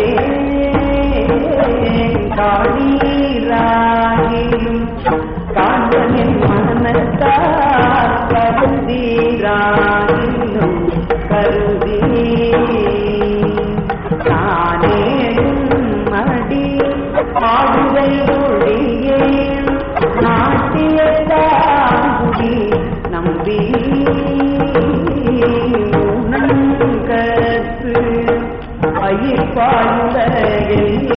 காணீராகிலும் காண்பனின் மனத்தார் கருதீராகிலும் கருதி நானேடும் மடி பாடுவை ஒழியே நாட்டியதாகுடி நம்பி உணங்கற்று அயிர்பாயுடைய